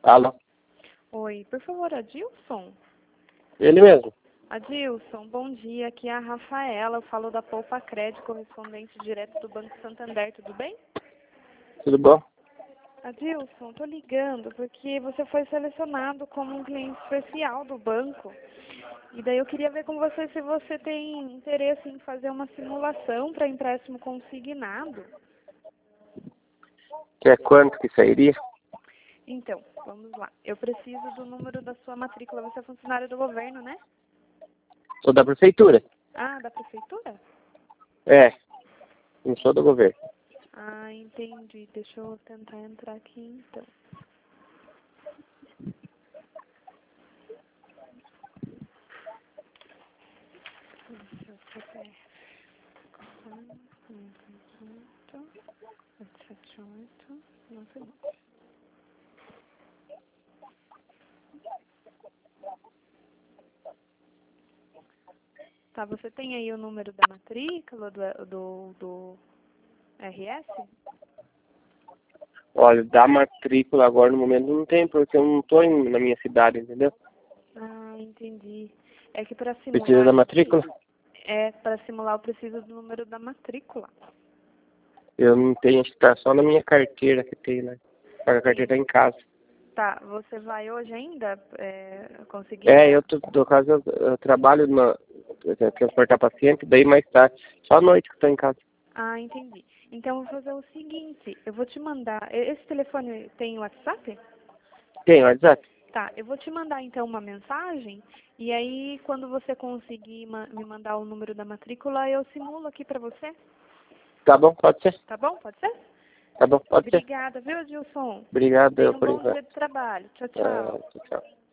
Alô? Oi, por favor, Adilson? Ele mesmo. Adilson, bom dia. Aqui é a Rafaela. Eu falo da Poupa Crédito, correspondente direto do Banco Santander. Tudo bem? Tudo bom? Adilson, tô ligando porque você foi selecionado como um cliente especial do banco. E daí eu queria ver com você se você tem interesse em fazer uma simulação para empréstimo consignado. Que é quanto que sairia? Então, vamos lá. Eu preciso do número da sua matrícula. Você é funcionário do governo, né? Sou da prefeitura. Ah, da prefeitura? É, não sou do governo. Ah, entendi. Deixa eu tentar entrar aqui, então. Seu CPF. 878, 99. Tá, você tem aí o número da matrícula, do RS? Olha, da matrícula agora no momento não tem, porque eu não estou na minha cidade, entendeu? Ah, entendi. É que para Precisa simular da matrícula? para simular eu preciso do número da matrícula. Eu não tenho, acho que tá só na minha carteira que tem, né? A carteira tá em casa. Tá, você vai hoje ainda conseguir? No caso, eu trabalho transportar paciente, daí mais tarde. Só à noite que estou em casa. Ah, entendi. Então, eu vou fazer o seguinte, eu vou te mandar... Esse telefone tem WhatsApp? Tem WhatsApp? Tá, eu vou te mandar, então, uma mensagem, e aí, quando você conseguir me mandar o número da matrícula, eu simulo aqui pra você. Tá bom, pode ser. Tá bom? Pode ser? Tá bom, pode ser. Obrigada, viu, Adilson? Obrigado Tenha um por bom enquanto. dia de trabalho. Tchau, tchau. Tchau, tchau.